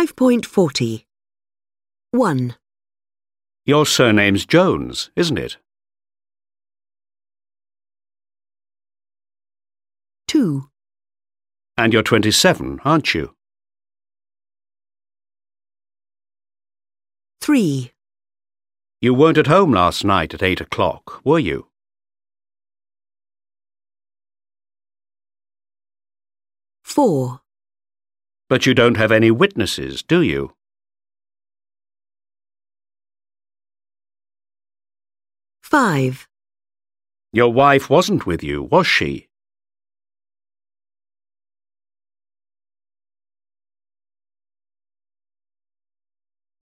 5.40. 1, Your surname's Jones, isn't it? 2, And you're 27, aren't you? 3, You weren't at home last night at 8 o'clock, were you? 4, But you don't have any witnesses, do you? 5, Your wife wasn't with you, was she?